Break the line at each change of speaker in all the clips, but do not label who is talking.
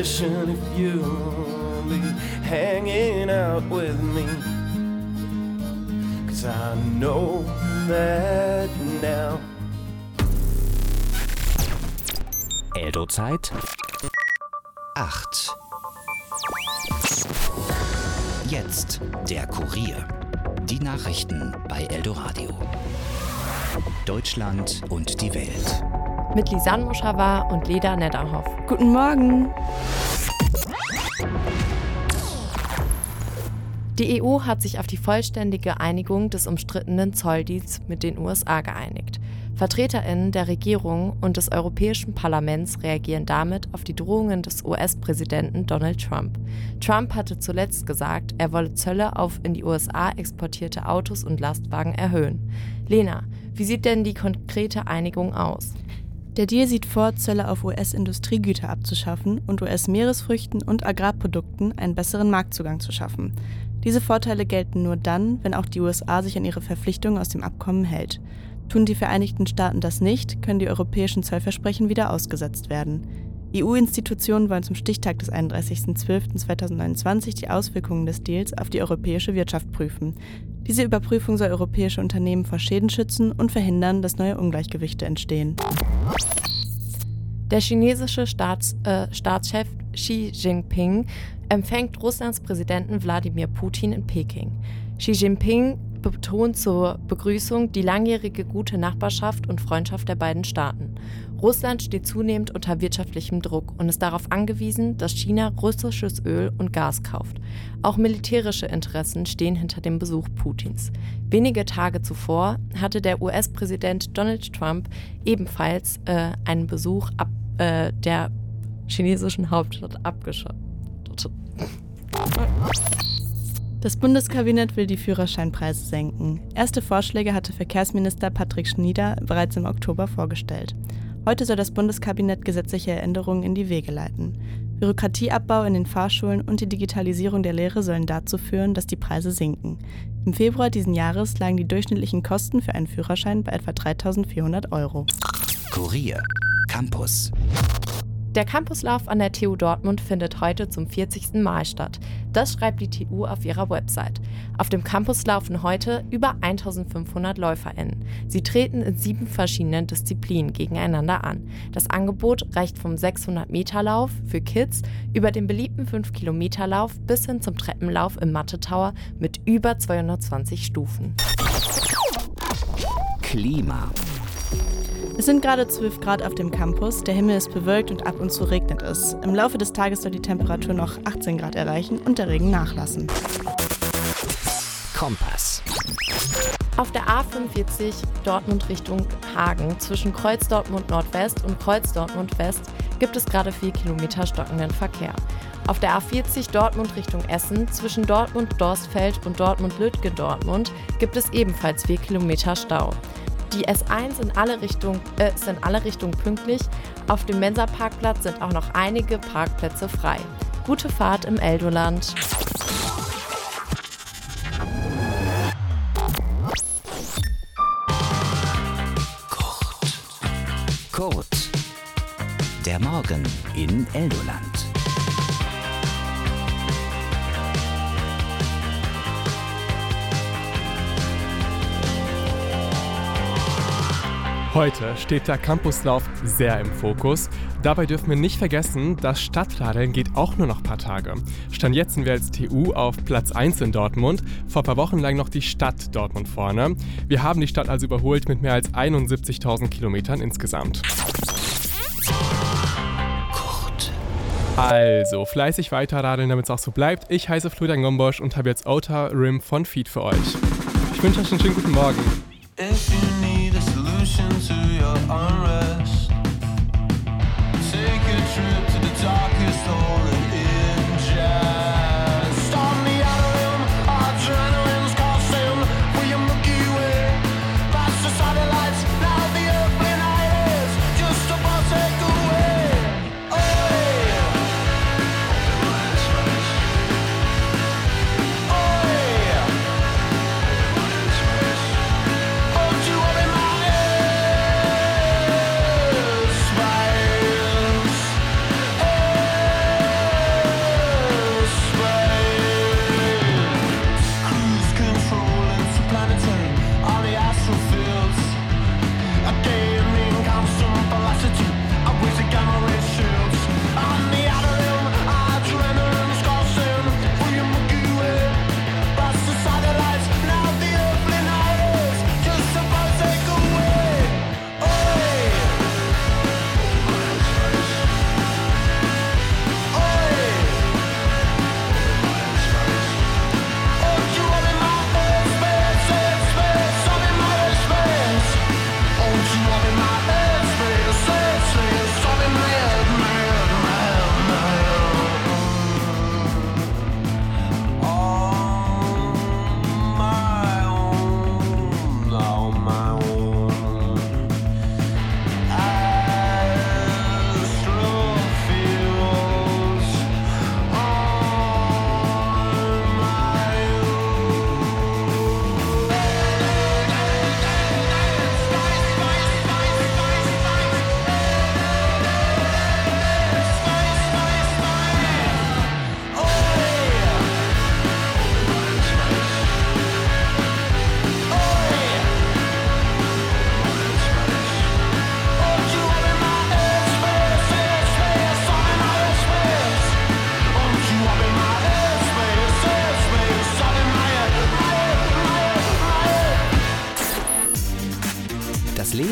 suspicion if you'll be hanging out with me. 'Cause I know that now.
Eldo-Zeit 8. Jetzt der Kurier. Die Nachrichten bei Eldoradio. Deutschland und die Welt.
Mit Lisanne Moschawar und Leda Nedderhoff.
Guten Morgen!
Die EU hat sich auf die vollständige Einigung des umstrittenen Zolldeals mit den USA geeinigt. VertreterInnen der Regierung und des Europäischen Parlaments reagieren damit auf die Drohungen des US-Präsidenten Donald Trump. Trump hatte zuletzt gesagt, er wolle Zölle auf in die USA exportierte Autos und Lastwagen erhöhen. Lena, wie sieht denn die konkrete Einigung aus?
Der Deal sieht vor, Zölle auf US-Industriegüter abzuschaffen und US-Meeresfrüchten und Agrarprodukten einen besseren Marktzugang zu schaffen. Diese Vorteile gelten nur dann, wenn auch die USA sich an ihre Verpflichtungen aus dem Abkommen hält. Tun die Vereinigten Staaten das nicht, können die europäischen Zollversprechen wieder ausgesetzt werden. EU-Institutionen wollen zum Stichtag des 31.12.2029 die Auswirkungen des Deals auf die europäische Wirtschaft prüfen. Diese Überprüfung soll europäische Unternehmen vor Schäden schützen und verhindern, dass neue Ungleichgewichte entstehen.
Der chinesische Staatschef Xi Jinping empfängt Russlands Präsidenten Wladimir Putin in Peking. Xi Jinping betont zur Begrüßung die langjährige gute Nachbarschaft und Freundschaft der beiden Staaten. Russland steht zunehmend unter wirtschaftlichem Druck und ist darauf angewiesen, dass China russisches Öl und Gas kauft. Auch militärische Interessen stehen hinter dem Besuch Putins. Wenige Tage zuvor hatte der US-Präsident Donald Trump ebenfalls einen Besuch der chinesischen Hauptstadt abgeschottet.
Das Bundeskabinett will die Führerscheinpreise senken. Erste Vorschläge hatte Verkehrsminister Patrick Schnieder bereits im Oktober vorgestellt. Heute soll das Bundeskabinett gesetzliche Änderungen in die Wege leiten. Bürokratieabbau in den Fahrschulen und die Digitalisierung der Lehre sollen dazu führen, dass die Preise sinken. Im Februar diesen Jahres lagen die durchschnittlichen Kosten für einen Führerschein bei etwa 3.400 €.
Kurier. Campus.
Der Campuslauf an der TU Dortmund findet heute zum 40. Mal statt. Das schreibt die TU auf ihrer Website. Auf dem Campus laufen heute über 1.500 LäuferInnen. Sie treten in 7 verschiedenen Disziplinen gegeneinander an. Das Angebot reicht vom 600-Meter-Lauf für Kids über den beliebten 5-Kilometer-Lauf bis hin zum Treppenlauf im Mathe-Tower mit über 220 Stufen.
Klima.
Es sind gerade 12 Grad auf dem Campus, der Himmel ist bewölkt und ab und zu regnet es. Im Laufe des Tages soll die Temperatur noch 18 Grad erreichen und der Regen nachlassen.
Kompass.
Auf der A45 Dortmund Richtung Hagen zwischen Kreuz Dortmund Nordwest und Kreuz Dortmund West gibt es gerade 4 Kilometer stockenden Verkehr. Auf der A40 Dortmund Richtung Essen zwischen Dortmund-Dorsfeld und Dortmund-Lütgendortmund gibt es ebenfalls 4 Kilometer Stau. Die S1 ist in alle Richtungen pünktlich. Auf dem Mensa-Parkplatz sind auch noch einige Parkplätze frei. Gute Fahrt im Eldoland.
Kurt. Der Morgen in Eldoland.
Heute steht der Campuslauf sehr im Fokus. Dabei dürfen wir nicht vergessen, das Stadtradeln geht auch nur noch ein paar Tage. Stand jetzt sind wir als TU auf Platz 1 in Dortmund. Vor ein paar Wochen lag noch die Stadt Dortmund vorne. Wir haben die Stadt also überholt mit mehr als 71.000 Kilometern insgesamt.
Kurt.
Also, fleißig weiterradeln, damit es auch so bleibt. Ich heiße Florian Gombosch und habe jetzt Outer Rim von Feed für euch. Ich wünsche euch einen schönen guten Morgen.
If you need a solution to your unrest, take a trip to the darkest hole in jazz. On the outer rim, adrenaline's coursing for your Milky Way. Past the satellites, now the earthly night is just about to take away. Oh yeah. Oh yeah. Hold you up in my airspace.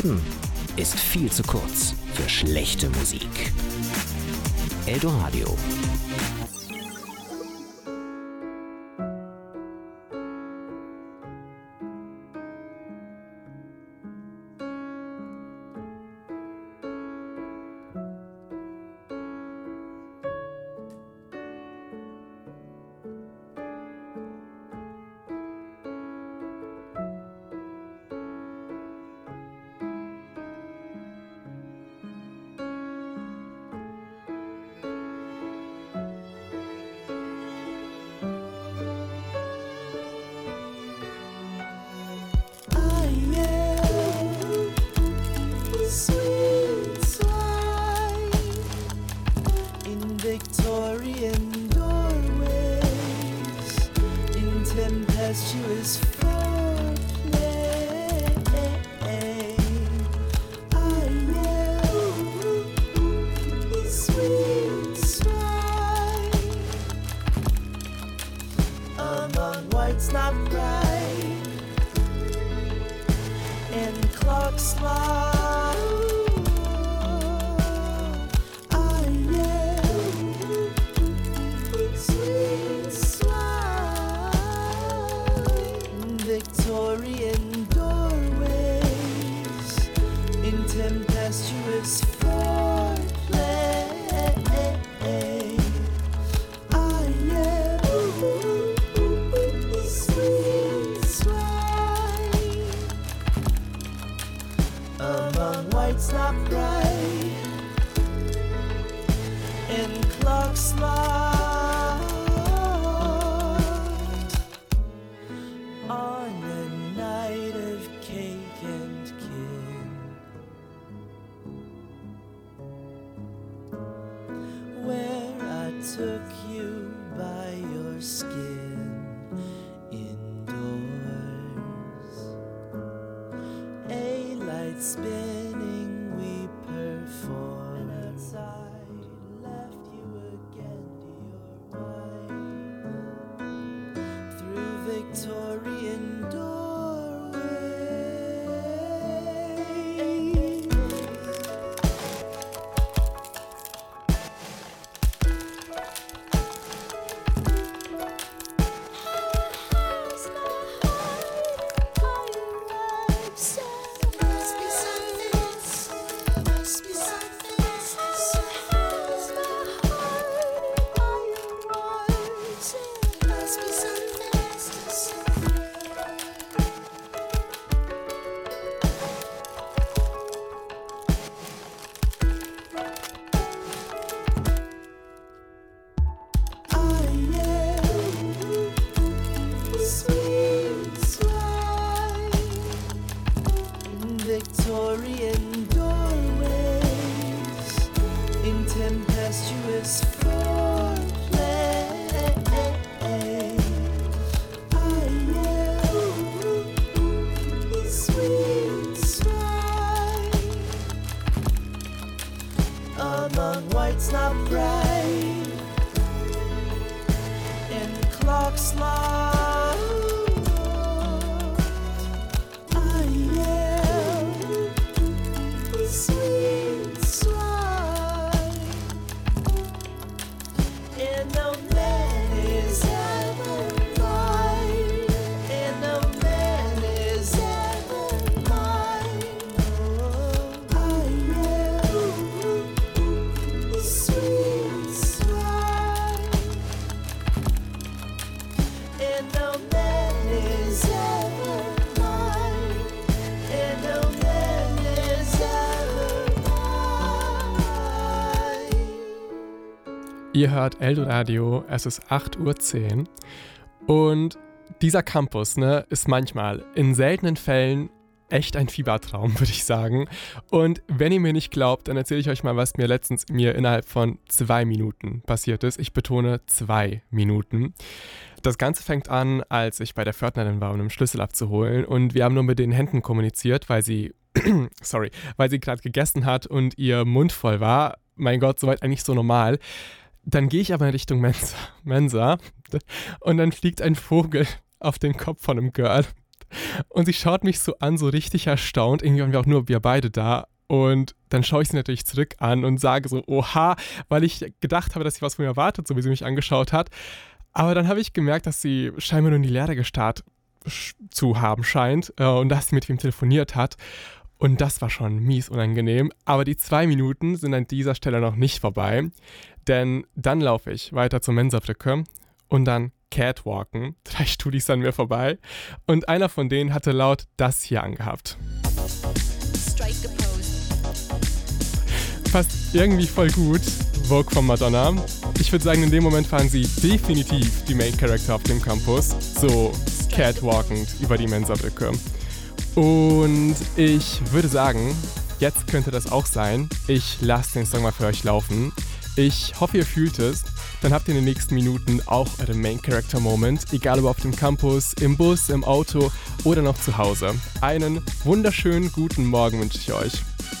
Leben ist viel zu kurz für schlechte Musik. Eldoradio.
Victorian doorways in tempestuous foreplay. I yell, sweet swine, among whites not bright and clocks loud. Victorian doorways in tempestuous foreplay. I am sweet swine among whites not bright and clocks locked. Took you by your skin indoors, a light spinning we performed. Outside left you again to your wife through Victorian Victorian doorways in tempestuous foreplay. I yell, sweet swine among whites not bright and clocks locked.
Ihr hört Eldoradio, es ist 8:10 Uhr und dieser Campus, ist manchmal in seltenen Fällen echt ein Fiebertraum, würde ich sagen. Und wenn ihr mir nicht glaubt, dann erzähle ich euch mal, was mir letztens innerhalb von 2 Minuten passiert ist. Ich betone 2 Minuten. Das Ganze fängt an, als ich bei der Pförtnerin war, um einen Schlüssel abzuholen und wir haben nur mit den Händen kommuniziert, weil sie gerade gegessen hat und ihr Mund voll war. Mein Gott, soweit eigentlich so normal. Dann gehe ich aber in Richtung Mensa und dann fliegt ein Vogel auf den Kopf von einem Girl. Und sie schaut mich so an, so richtig erstaunt. Irgendwie waren wir auch nur wir beide da. Und dann schaue ich sie natürlich zurück an und sage so, oha, weil ich gedacht habe, dass sie was von mir erwartet, so wie sie mich angeschaut hat. Aber dann habe ich gemerkt, dass sie scheinbar nur in die Leere gestarrt zu haben scheint und dass sie mit wem telefoniert hat. Und das war schon mies unangenehm. Aber die 2 Minuten sind an dieser Stelle noch nicht vorbei. Denn dann laufe ich weiter zur Mensabrücke und dann Catwalken. 3 Studis an mir vorbei. Und einer von denen hatte laut das hier angehabt. Passt irgendwie voll gut. Vogue von Madonna. Ich würde sagen, in dem Moment waren sie definitiv die Main Character auf dem Campus. So catwalkend über die Mensabrücke. Und ich würde sagen, jetzt könnte das auch sein. Ich lasse den Song mal für euch laufen. Ich hoffe, ihr fühlt es. Dann habt ihr in den nächsten Minuten auch euren Main Character Moment. Egal ob auf dem Campus, im Bus, im Auto oder noch zu Hause. Einen wunderschönen guten Morgen wünsche ich euch.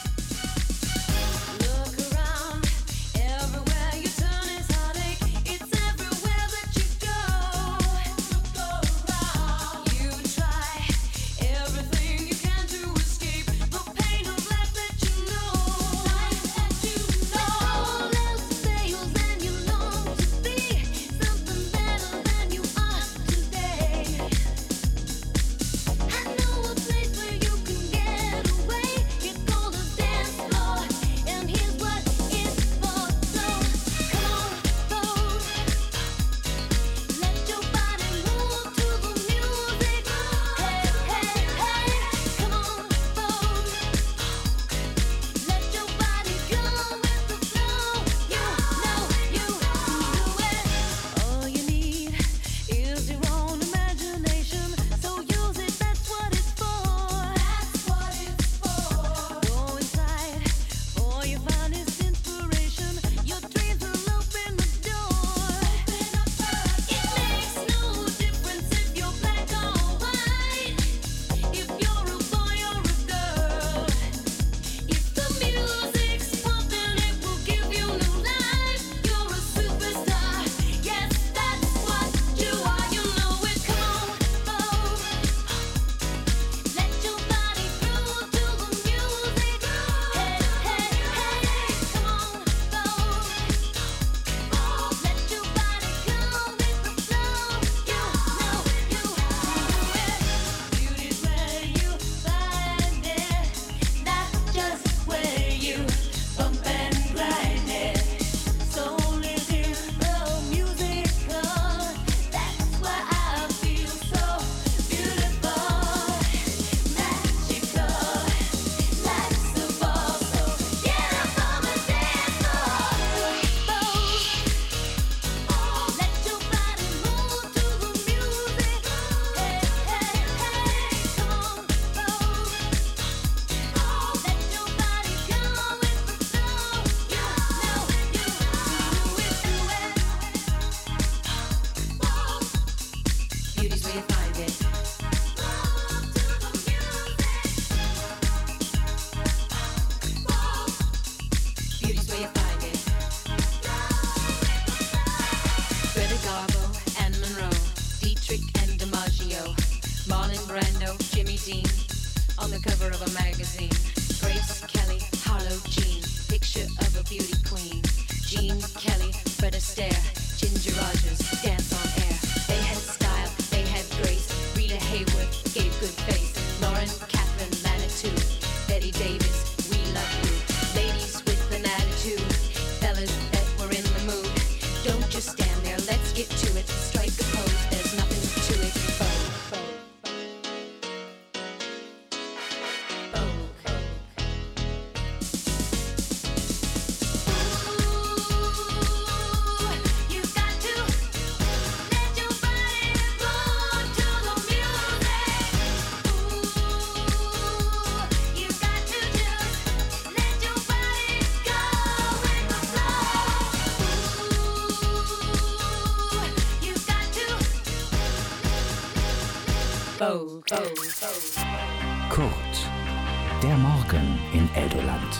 Kurt, der Morgen in Eldoland.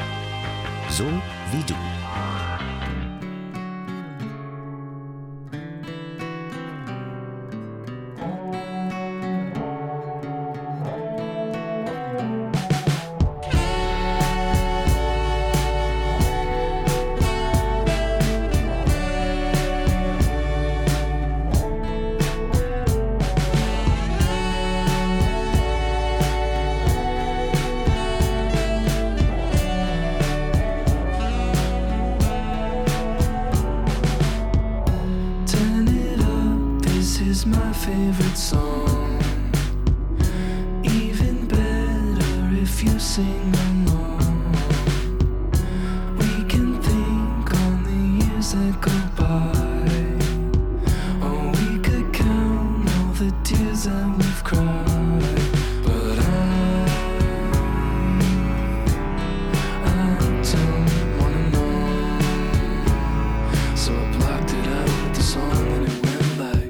So wie du.
is my favorite song. Even better if you sing along. We can think on the years that go by, or we could count all the tears that we've cried. But I don't wanna know, so I blocked it out with the song and it went like.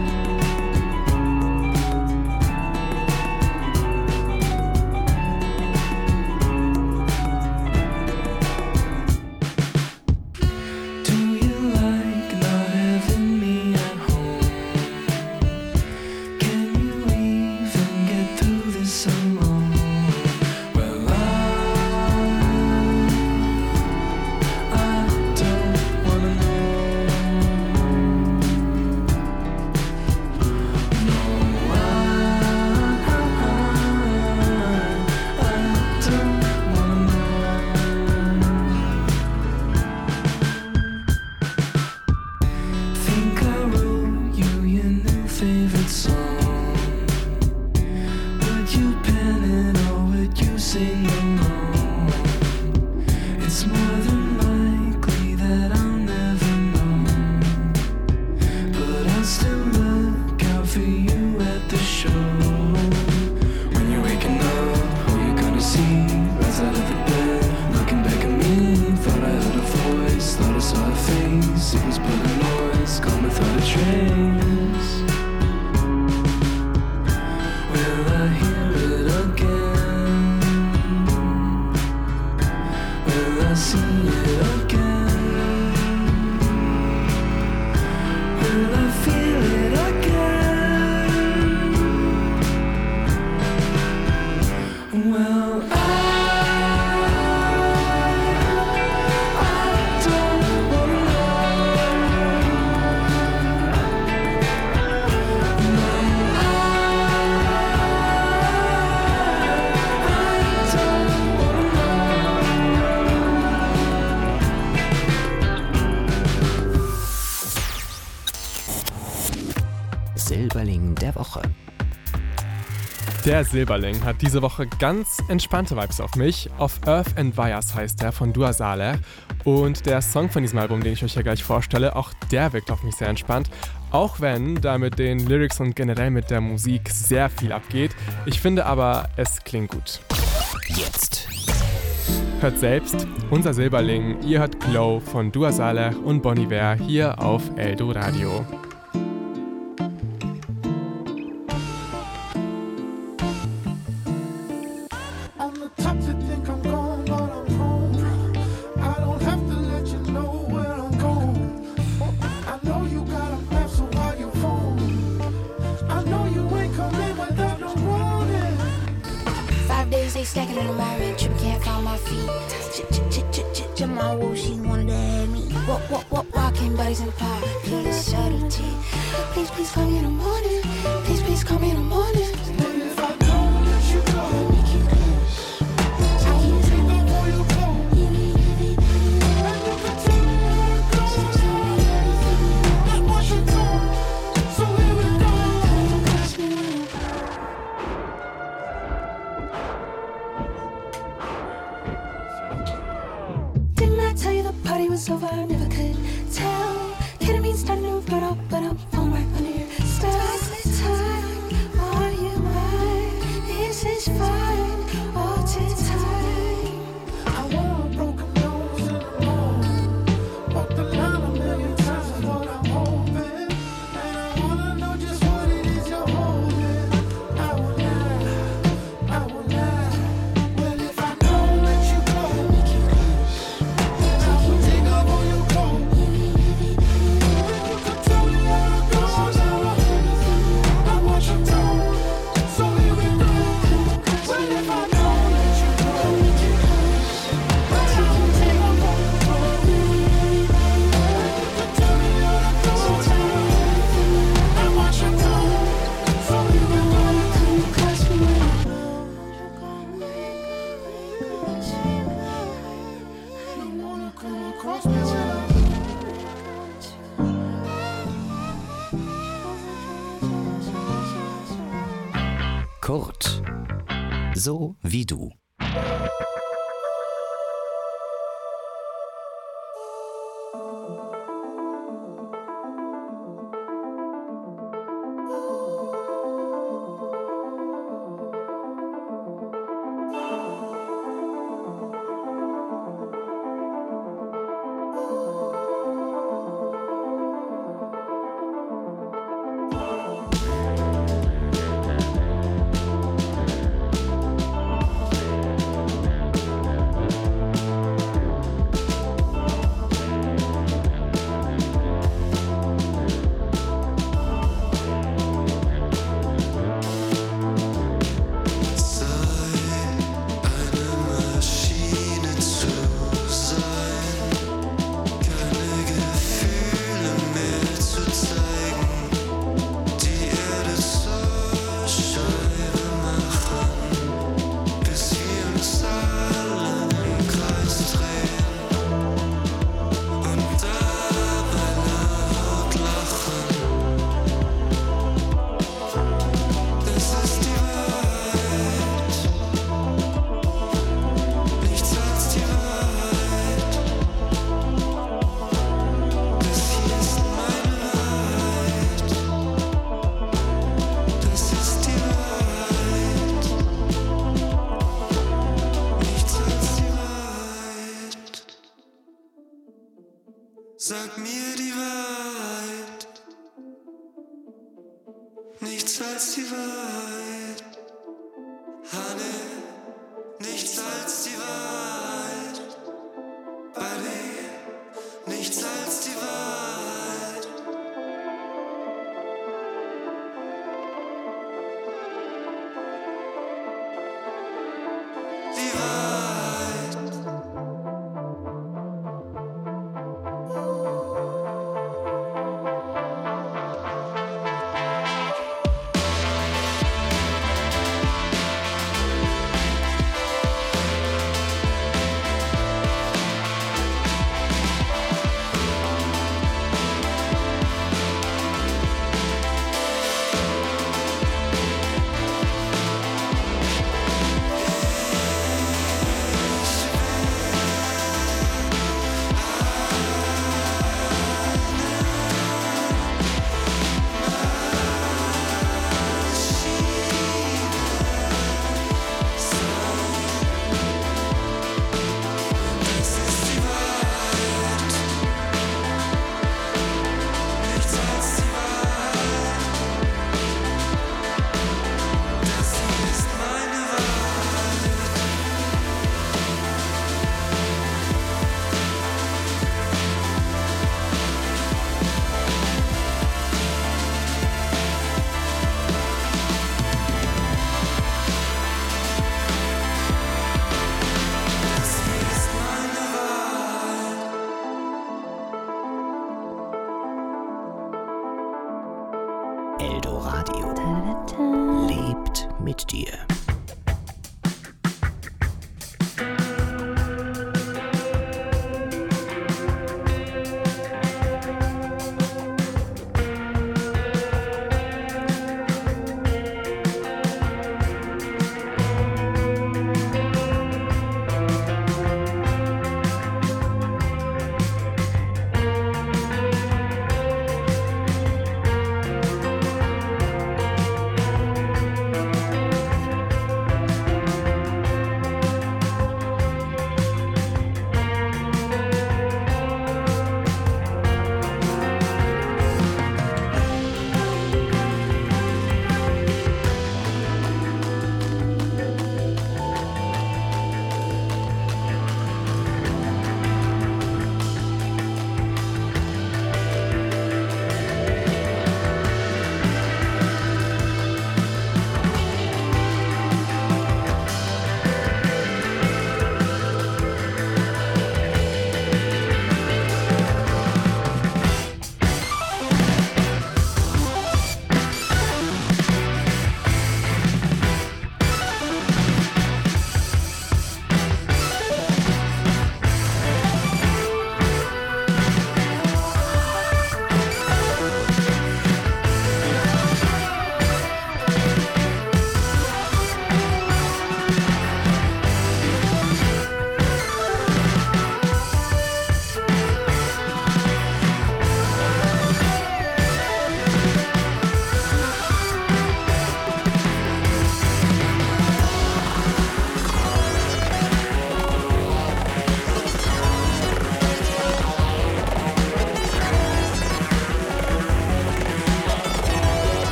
Do you like not having me at home? Can you even get through this alone? Well, I don't wanna know. No, I don't wanna know. Think I wrote you your new favorite song. Would you pen it or would you sing along? It's more than likely that I'll never know, but I'll still look out for you at the show. When you're waking up, who you gonna see? Rise out of the bed, looking back at me. Thought I heard a voice, thought I saw a face. It was but a noise, gone without a trace. Will I hear it again? Will I see it again? Will I feel it again? Well, I don't wanna
Silberling der Woche.
Der Silberling hat diese Woche ganz entspannte Vibes auf mich. Auf Earth and Wires heißt er von Dua Saleh. Und der Song von diesem Album, den ich euch ja gleich vorstelle, auch der wirkt auf mich sehr entspannt. Auch wenn da mit den Lyrics und generell mit der Musik sehr viel abgeht. Ich finde aber, es klingt gut.
Jetzt.
Hört selbst, unser Silberling, ihr hört Glow von Dua Saleh und Bon Iver hier auf Eldoradio.
On the top to think I'm gone, but I'm home. I don't have to let you know where I'm going. I know you got a map, so why you phone? I know you ain't coming without no warning.
5 days they stacking in the morning, tripping can't find my feet. Jamal Woo, she wanted to have me. What, walking bodies in the park, feel the subtlety. Please call me in the morning. Please call me in the morning.
And if I don't let you go, I will take up all your clothes. And you can tell me where it goes. That was your tone, so here we go.
Didn't I tell you the party was over? I never could tell. Ketamine starting to burn up, phone right under your style. Time, are you mine? This is fine, all too time.
I want a broken nose and a moan. Walk the line a million times is what I'm hoping. And I wanna know just what it is you're holding. I will not. Well, if I don't let you go, I will take up all your clothes. And you can tell me where to go.
Kurt. So wie du.
Sag mir die Wahrheit, nichts als die Wahrheit. Honey, nichts als die Wahrheit. Buddy, nichts als die Wahrheit. Die Wahrheit.
Eldoradio lebt mit dir.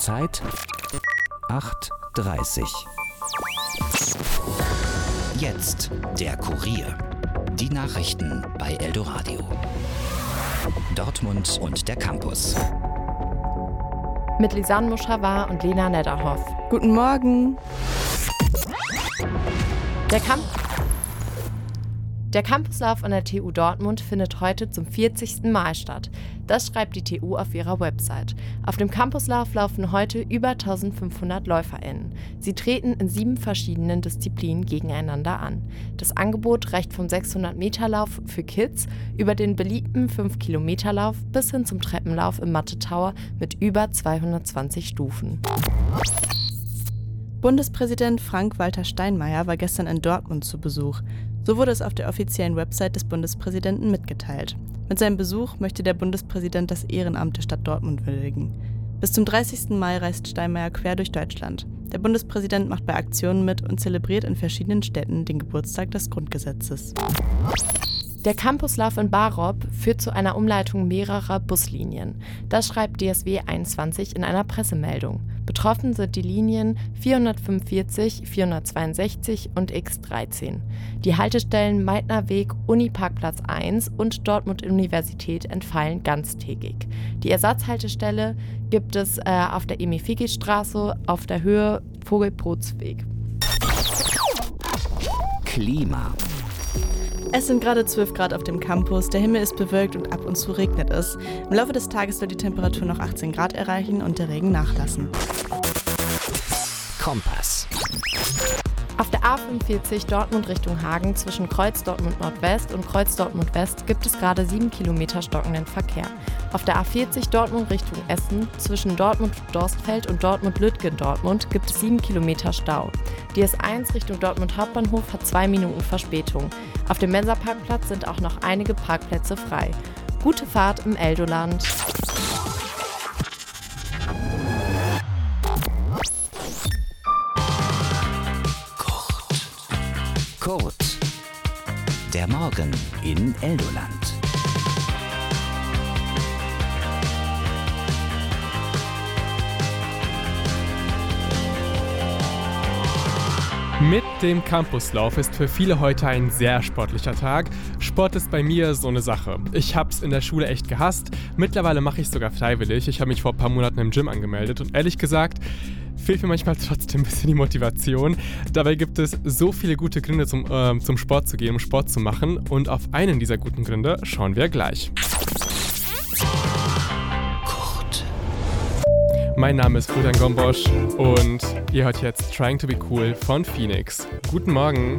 Uhrzeit 8:30 Uhr. Jetzt der Kurier. Die Nachrichten bei Eldoradio. Dortmund und der Campus.
Mit Lisanne Muschawar und Lena Nedderhoff.
Guten Morgen.
Der Campuslauf an der TU Dortmund findet heute zum 40. Mal statt. Das schreibt die TU auf ihrer Website. Auf dem Campuslauf laufen heute über 1500 LäuferInnen. Sie treten in 7 verschiedenen Disziplinen gegeneinander an. Das Angebot reicht vom 600-Meter-Lauf für Kids über den beliebten 5-Kilometer-Lauf bis hin zum Treppenlauf im Mathe-Tower mit über 220 Stufen.
Bundespräsident Frank-Walter Steinmeier war gestern in Dortmund zu Besuch. So wurde es auf der offiziellen Website des Bundespräsidenten mitgeteilt. Mit seinem Besuch möchte der Bundespräsident das Ehrenamt der Stadt Dortmund würdigen. Bis zum 30. Mai reist Steinmeier quer durch Deutschland. Der Bundespräsident macht bei Aktionen mit und zelebriert in verschiedenen Städten den Geburtstag des Grundgesetzes.
Der Campuslauf in Barop führt zu einer Umleitung mehrerer Buslinien. Das schreibt DSW 21 in einer Pressemeldung. Betroffen sind die Linien 445, 462 und X13. Die Haltestellen Meitner Weg, Uniparkplatz 1 und Dortmund Universität entfallen ganztägig. Die Ersatzhaltestelle gibt es auf der Emil-Figi-Straße auf der Höhe Vogelbrotsweg.
Klima.
Es sind gerade 12 Grad auf dem Campus, der Himmel ist bewölkt und ab und zu regnet es. Im Laufe des Tages soll die Temperatur noch 18 Grad erreichen und der Regen nachlassen.
Kompass.
Auf der A45 Dortmund Richtung Hagen zwischen Kreuz Dortmund Nordwest und Kreuz Dortmund West gibt es gerade 7 Kilometer stockenden Verkehr. Auf der A40 Dortmund Richtung Essen zwischen Dortmund-Dorstfeld und Dortmund-Lütgendortmund gibt es 7 Kilometer Stau. Die S1 Richtung Dortmund Hauptbahnhof hat 2 Minuten Verspätung. Auf dem Mensa-Parkplatz sind auch noch einige Parkplätze frei. Gute Fahrt im Eldoland.
Kurt. Der Morgen in Eldoland.
Mit dem Campuslauf ist für viele heute ein sehr sportlicher Tag. Sport ist bei mir so eine Sache. Ich hab's in der Schule echt gehasst. Mittlerweile mache ich es sogar freiwillig. Ich habe mich vor ein paar Monaten im Gym angemeldet und ehrlich gesagt fehlt mir manchmal trotzdem ein bisschen die Motivation. Dabei gibt es so viele gute Gründe zum Sport zu gehen, um Sport zu machen. Und auf einen dieser guten Gründe schauen wir gleich. Mein Name ist Florian Gombosch und ihr hört jetzt Trying to be Cool von Phoenix. Guten Morgen!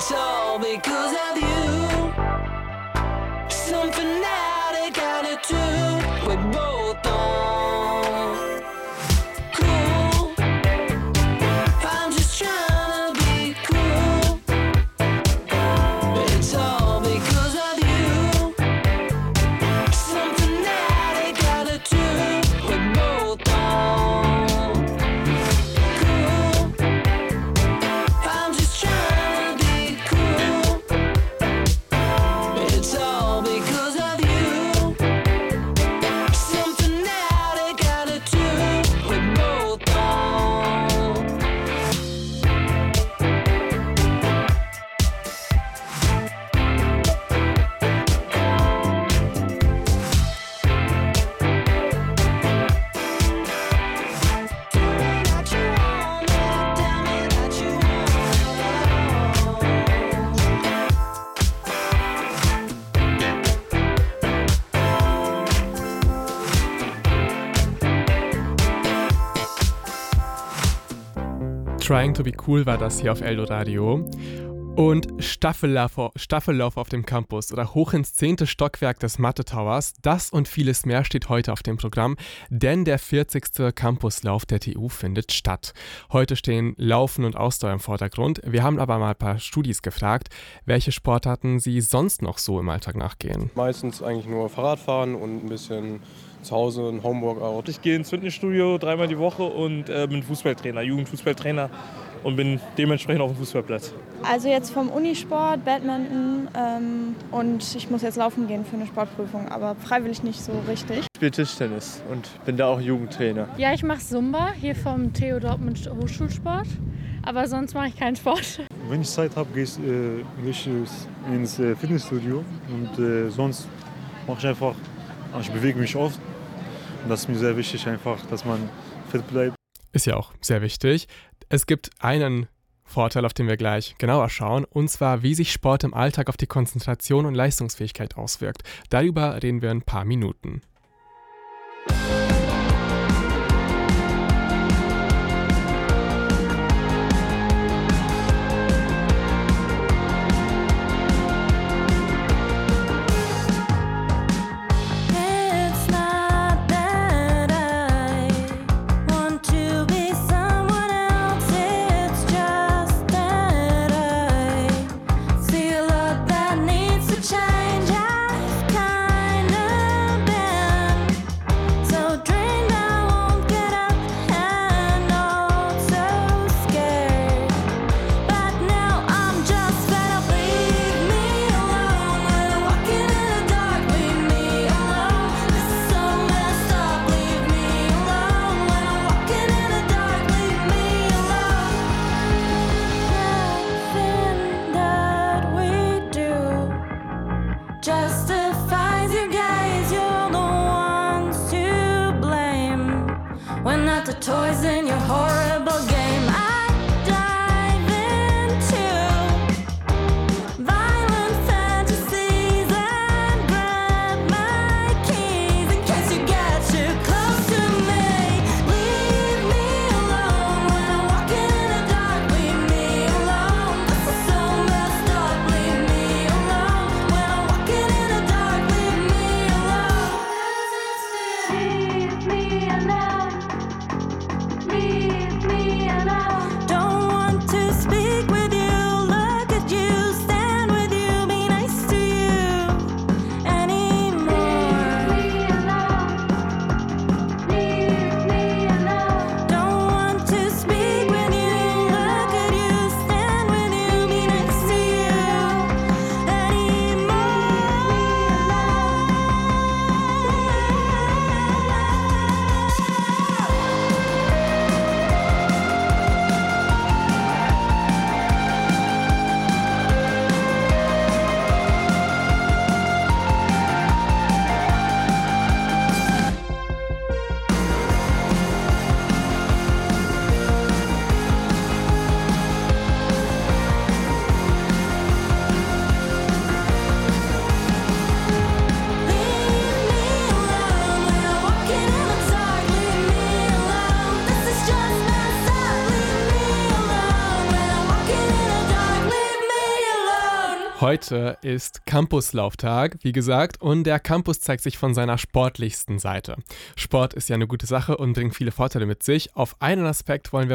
It's all because of you. Something that I gotta do. We're both on. Cool. I'm just trying to be cool. It's all because of you. Something that I gotta do. We're both on. Cool. I'm just trying to be cool. It's all because of you. Something that I gotta do. We're both on. Tell me that you want it. Tell me that you want
Trying to be cool war das hier auf Eldoradio. Und Staffellauf auf dem Campus oder hoch ins 10. Stockwerk des Mathe Towers, das und vieles mehr steht heute auf dem Programm, denn der 40. Campuslauf der TU findet statt. Heute stehen Laufen und Ausdauer im Vordergrund. Wir haben aber mal ein paar Studis gefragt, welche Sportarten sie sonst noch so im Alltag nachgehen.
Meistens eigentlich nur Fahrradfahren und ein bisschen zu Hause ein Homeworkout.
Ich gehe ins Fitnessstudio 3-mal die Woche und bin Fußballtrainer, Jugendfußballtrainer und bin dementsprechend auf dem Fußballplatz.
Also jetzt vom Unisport, Badminton und ich muss jetzt laufen gehen für eine Sportprüfung, aber freiwillig nicht so richtig.
Ich spiele Tischtennis und bin da auch Jugendtrainer.
Ja, ich mache Zumba hier vom TU Dortmund Hochschulsport, aber sonst mache ich keinen Sport.
Wenn ich Zeit habe, gehe ich ins Fitnessstudio und sonst mache ich einfach, ich bewege mich oft und das ist mir sehr wichtig einfach, dass man fit bleibt.
Ist ja auch sehr wichtig. Es gibt einen Vorteil, auf den wir gleich genauer schauen, und zwar, wie sich Sport im Alltag auf die Konzentration und Leistungsfähigkeit auswirkt. Darüber reden wir in ein paar Minuten.
Toys in your horrible game. I dive into violent fantasies and grab my keys in case you get too close to me. Leave me alone when I'm walking in the dark. Leave me alone. This is so messed up. Leave me alone when I'm walking in the dark. Leave me alone. Leave me alone. Leave
Heute ist Campuslauftag, wie gesagt, und der Campus zeigt sich von seiner sportlichsten Seite. Sport ist ja eine gute Sache und bringt viele Vorteile mit sich. Auf einen Aspekt wollen wir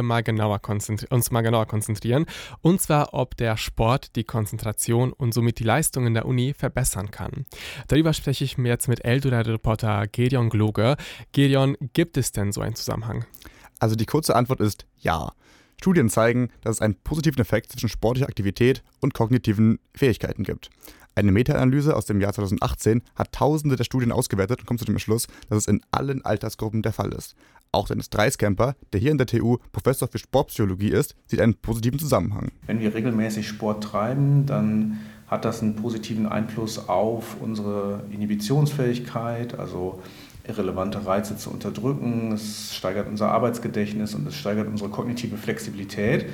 uns mal genauer konzentrieren, und zwar, ob der Sport die Konzentration und somit die Leistung in der Uni verbessern kann. Darüber spreche ich jetzt mit Eldorado-Reporter Gedeon Gloge. Gedeon, gibt es denn so einen Zusammenhang?
Also die kurze Antwort ist ja. Studien zeigen, dass es einen positiven Effekt zwischen sportlicher Aktivität und kognitiven Fähigkeiten gibt. Eine Meta-Analyse aus dem Jahr 2018 hat tausende der Studien ausgewertet und kommt zu dem Schluss, dass es in allen Altersgruppen der Fall ist. Auch Dennis Dreiskämper, der hier in der TU Professor für Sportpsychologie ist, sieht einen positiven Zusammenhang.
Wenn wir regelmäßig Sport treiben, dann hat das einen positiven Einfluss auf unsere Inhibitionsfähigkeit, also irrelevante Reize zu unterdrücken. Es steigert unser Arbeitsgedächtnis und es steigert unsere kognitive Flexibilität.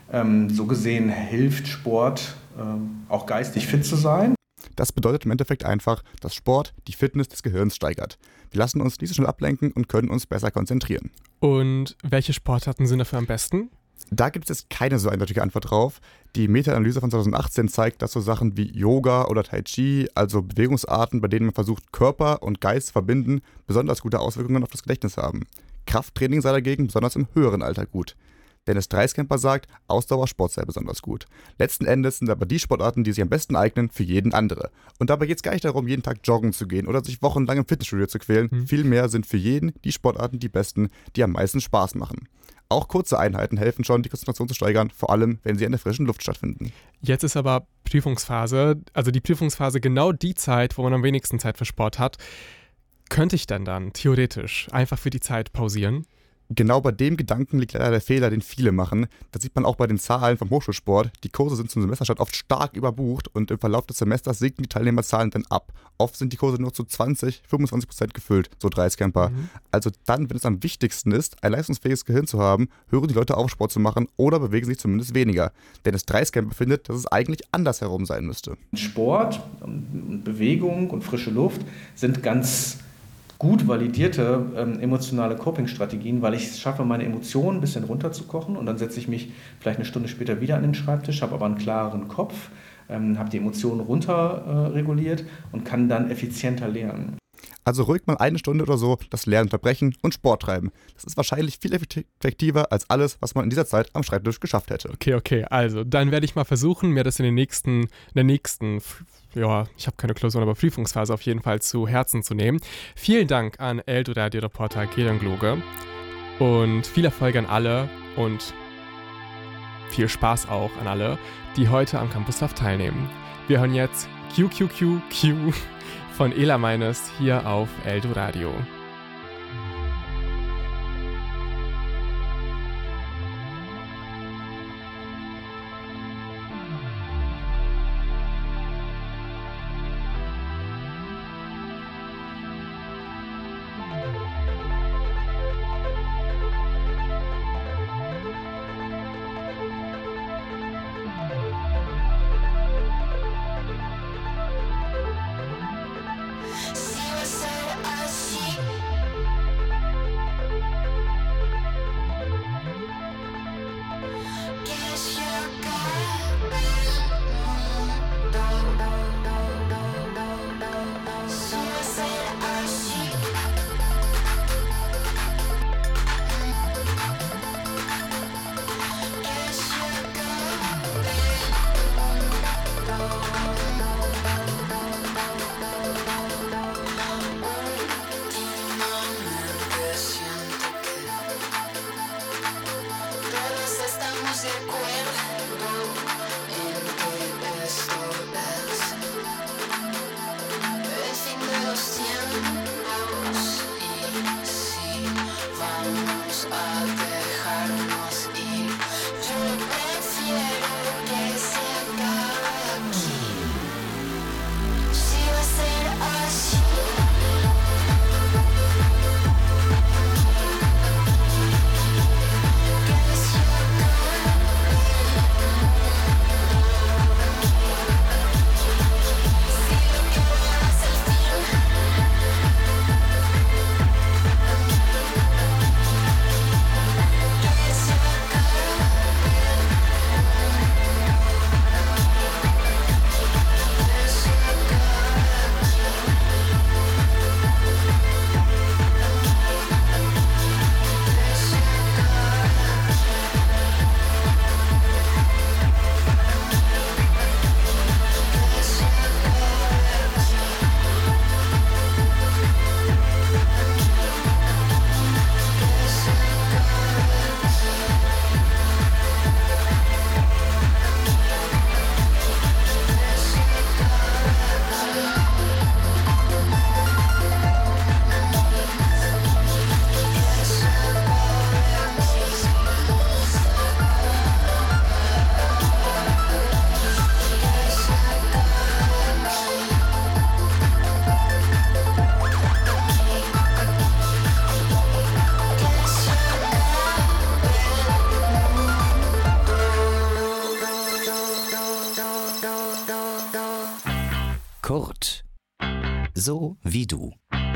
So gesehen hilft Sport, auch geistig fit zu sein.
Das bedeutet im Endeffekt einfach, dass Sport die Fitness des Gehirns steigert. Wir lassen uns nicht so schnell ablenken und können uns besser konzentrieren.
Und welche Sportarten sind dafür am besten?
Da gibt es keine so eindeutige Antwort drauf. Die Meta-Analyse von 2018 zeigt, dass so Sachen wie Yoga oder Tai Chi, also Bewegungsarten, bei denen man versucht, Körper und Geist zu verbinden, besonders gute Auswirkungen auf das Gedächtnis haben. Krafttraining sei dagegen besonders im höheren Alter gut. Dennis Dreiskämper sagt, Ausdauersport sei besonders gut. Letzten Endes sind aber die Sportarten, die sich am besten eignen, für jeden andere. Und dabei geht es gar nicht darum, jeden Tag joggen zu gehen oder sich wochenlang im Fitnessstudio zu quälen. Vielmehr sind für jeden die Sportarten die besten, die am meisten Spaß machen. Auch kurze Einheiten helfen schon, die Konzentration zu steigern, vor allem, wenn sie in der frischen Luft stattfinden.
Jetzt ist aber Prüfungsphase, also die Prüfungsphase genau die Zeit, wo man am wenigsten Zeit für Sport hat. Könnte ich denn dann theoretisch einfach für die Zeit pausieren?
Genau bei dem Gedanken liegt leider der Fehler, den viele machen. Das sieht man auch bei den Zahlen vom Hochschulsport. Die Kurse sind zum Semesterstart oft stark überbucht und im Verlauf des Semesters sinken die Teilnehmerzahlen dann ab. Oft sind die Kurse nur zu 20-25% gefüllt, so Dreiskämper. Also dann, wenn es am wichtigsten ist, ein leistungsfähiges Gehirn zu haben, hören die Leute auf, Sport zu machen oder bewegen sich zumindest weniger. Denn das Dreiskämper findet, dass es eigentlich andersherum sein müsste.
Sport, Bewegung und frische Luft sind ganz gut validierte emotionale Coping-Strategien, weil ich es schaffe, meine Emotionen ein bisschen runterzukochen und dann setze ich mich vielleicht eine Stunde später wieder an den Schreibtisch, habe aber einen klareren Kopf, habe die Emotionen runter reguliert und kann dann effizienter lernen.
Also ruhig mal eine Stunde oder so das Lernen unterbrechen und Sport treiben. Das ist wahrscheinlich viel effektiver als alles, was man in dieser Zeit am Schreibtisch geschafft hätte.
Okay, also dann werde ich mal versuchen, mir das in der nächsten, ich habe keine Klausur, aber Prüfungsphase auf jeden Fall zu Herzen zu nehmen. Vielen Dank an Eldorado-Reporter Gedeon Gloge und viel Erfolg an alle und viel Spaß auch an alle, die heute am Campuslauf teilnehmen. Wir hören jetzt QQQQ von Ela Meines hier auf Eldoradio.
See what's under us, she
Kurt. So wie du.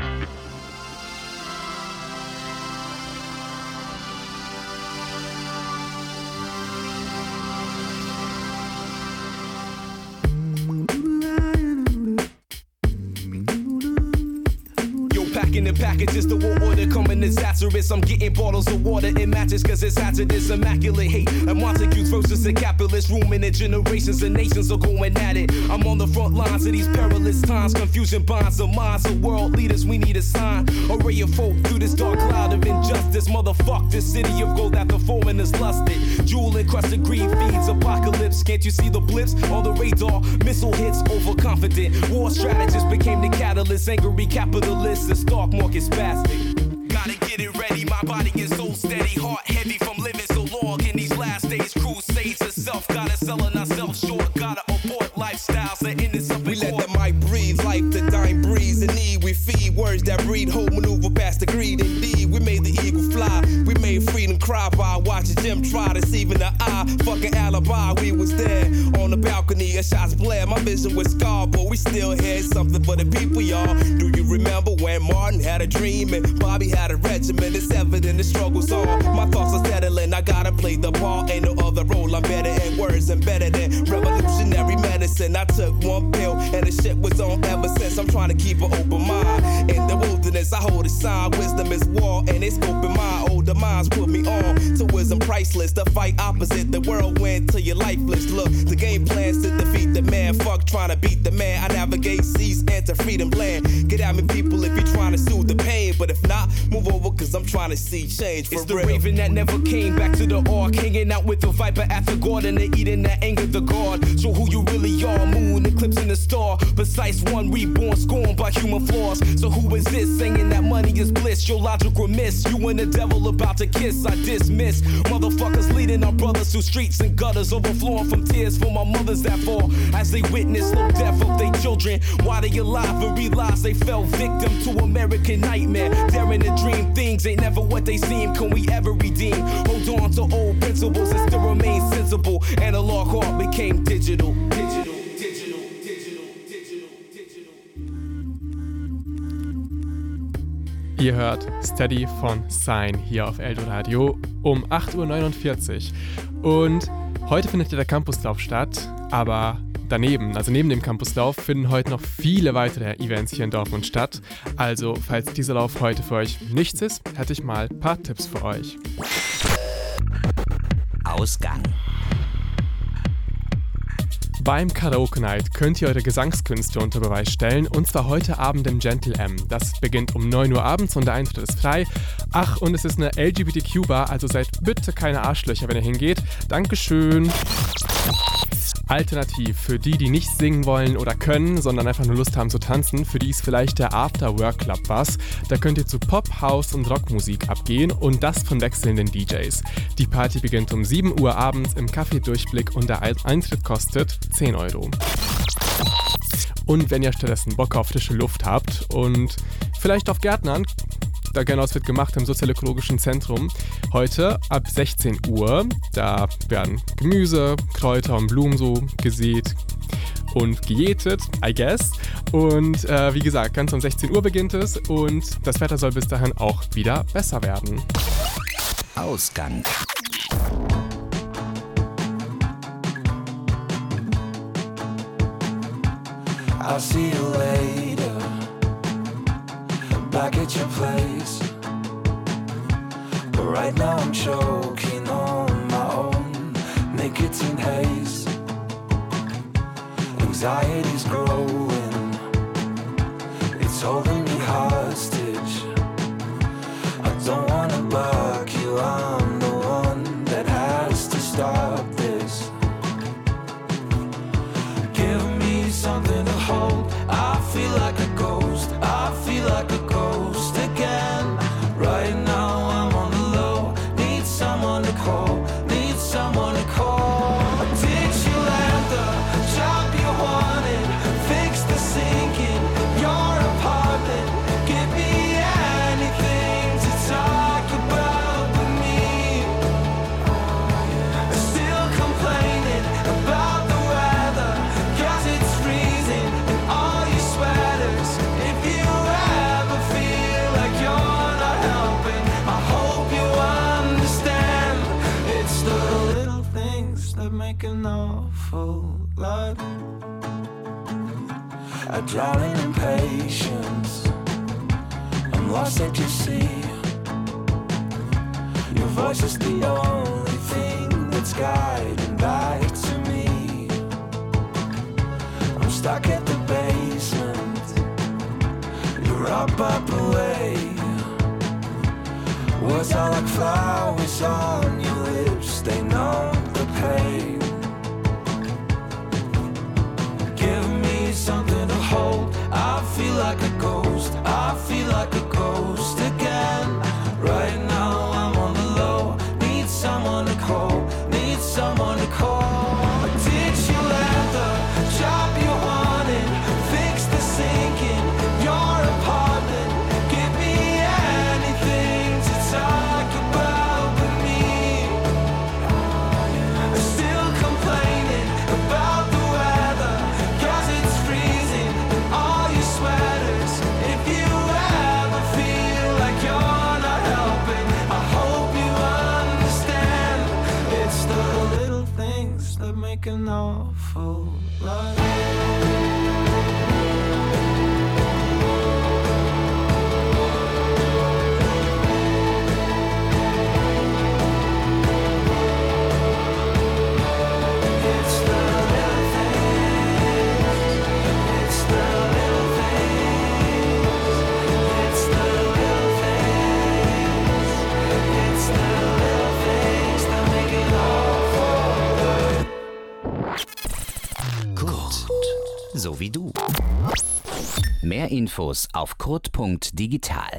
Packing the packages, the war order coming disastrous. I'm getting bottles of water in matches cause it's hazardous. Immaculate hate, and Montagues versus the capitalist. Rooming in generations and nations are going at it. I'm on the front lines of these perilous times. Confusion bonds the minds of world leaders. We need a sign. A ray of hope through this dark cloud of injustice. Motherfuck this city of gold that the foreigners lusted. Jewel encrusted greed feeds apocalypse. Can't you see the blips on the radar? Missile hits overconfident. War strategists became the catalyst. Angry capitalists. The stock market spastic. Gotta get it ready, my body is so steady. Heart heavy from living so long in these last days. Crusades herself, gotta selling ourselves short. Gotta abort lifestyles that end us up in. We let the mic breathe, life the dying breeze. In need, we feed words that breed hope, maneuver past the greed. Indeed, we made the eagle fly. We made freedom cry by watching Jim try, deceiving the eye. Fucking alibi, we was there on the balcony. A shots blare, my vision was scarred, but we still had something for the people, y'all. Do you remember when Martin had a dream and Bobby had a regiment? It's evident the struggle's on. My thoughts are settling, I gotta play the ball. Ain't no other role, I'm better at words and better than revolutionary medicine. I took one pill and the shit was on ever since. I'm trying to keep an open mind. In the wilderness, I hold a sign. Wisdom is war and it's open mind. Older minds put me on to wisdom priceless. The fight opposite the whirlwind till you're lifeless. Look, the game plans to defeat the man. Fuck trying to beat the man. I navigate seas, enter freedom land. Get at me, people, if you're trying to soothe the pain. But if not, move over, cause I'm trying to see change for real. It's the raven that never came back to the ark. Hanging out with the viper at the garden and eating that anger the god. Show who you really are. Moon eclipsing the star. Precise one reborn, scorned by human flaws. So who is this saying that money is bliss? Your logic remiss. You and the devil about to kiss, I dismiss. Motherfuckers leading our brothers through streets and gutters, overflowing from tears for my mothers that fall as they witness slow death of their children. While they alive and realize they fell victim to American nightmare. Daring to dream things ain't never what they seem. Can we ever redeem? Hold on to old principles and still remain sensible. Analog heart became digital.
Ihr hört Steady von Sign hier auf Eldoradio um 8:49 Uhr. Und heute findet ja der Campuslauf statt, aber daneben, also neben dem Campuslauf, finden heute noch viele weitere Events hier in Dortmund statt. Also, falls dieser Lauf heute für euch nichts ist, hätte ich mal ein paar Tipps für euch.
Ausgang.
Beim Karaoke Night könnt ihr eure Gesangskünste unter Beweis stellen, und zwar heute Abend im Gentle M. Das beginnt um 9 Uhr abends und der Eintritt ist frei. Ach, und es ist eine LGBTQ-Bar, also seid bitte keine Arschlöcher, wenn ihr hingeht. Dankeschön. Alternativ für die nicht singen wollen oder können, sondern einfach nur Lust haben zu tanzen, für die ist vielleicht der After-Work Club was. Da könnt ihr zu Pop, House und Rockmusik abgehen, und das von wechselnden DJs. Die Party beginnt um 7 Uhr abends im Café Durchblick und der Eintritt kostet 10 Euro. Und wenn ihr stattdessen Bock auf frische Luft habt und vielleicht auf Gärtnern, da Gernhaus wird gemacht im Sozialökologischen Zentrum. Heute ab 16 Uhr, da werden Gemüse, Kräuter und Blumen so gesät und gejätet, I guess. Und wie gesagt, ganz um 16 Uhr beginnt es und das Wetter soll bis dahin auch wieder besser werden.
Ausgang.
I'll see you later, back at your place. But right now I'm choking on my own nicotine haze. Anxiety's growing, it's holding me hostage. I don't wanna bug you, I'm the one that has to stop this. Give me something to hold. I feel like a ghost, I feel like a ghost again. Right now I'm on the low, need someone to call, need someone to call. Ditch you at the job you wanted, fix the sink in your apartment. awful lot. I drown in impatience. I'm lost at your sea. Your voice is the only thing that's guiding back to me. I'm stuck at the basement. You're up away. Words are like flowers on your lips. They know the pain. Give me something to hold. I feel like a ghost. I feel like a ghost again. Right now I'm on the low. Need someone to call. Need someone to call. Did you let the job you wanted fix the sink in your apartment? Give me anything to talk about with me. Still complaining about the weather, 'cause it's freezing in all your sweaters. If you ever feel like you're not helping, I hope you understand. It's the little things that make an awful lot.
Kurt, so wie du. Mehr Infos auf kurt.digital.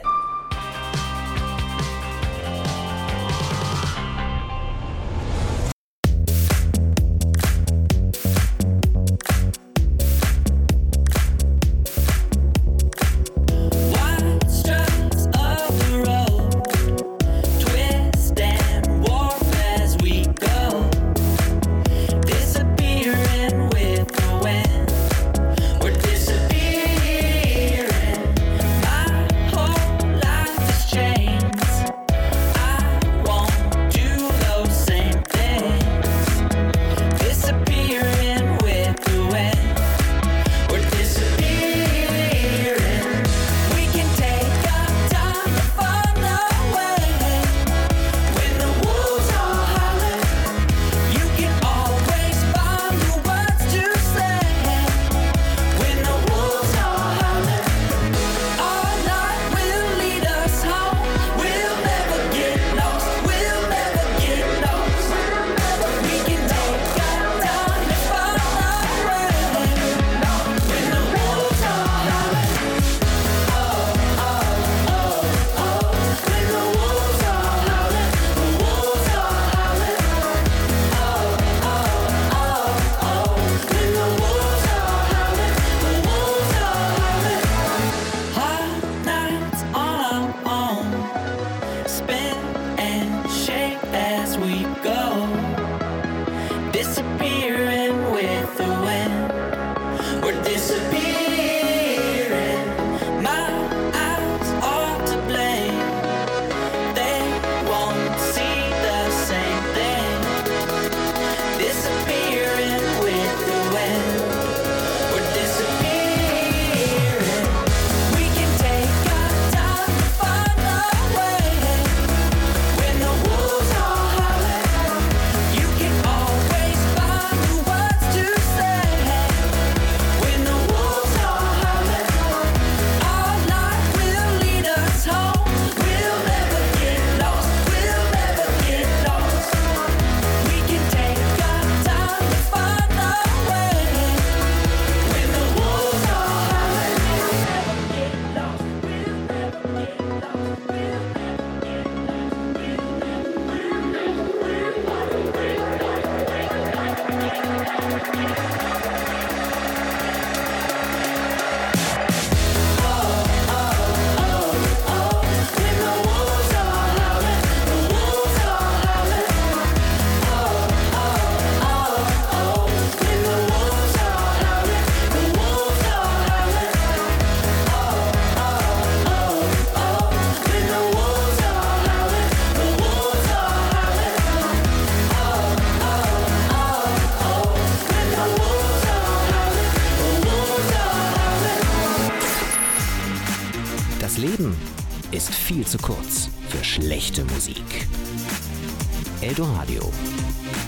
When the wolves
ist viel zu kurz für schlechte Musik. Eldoradio.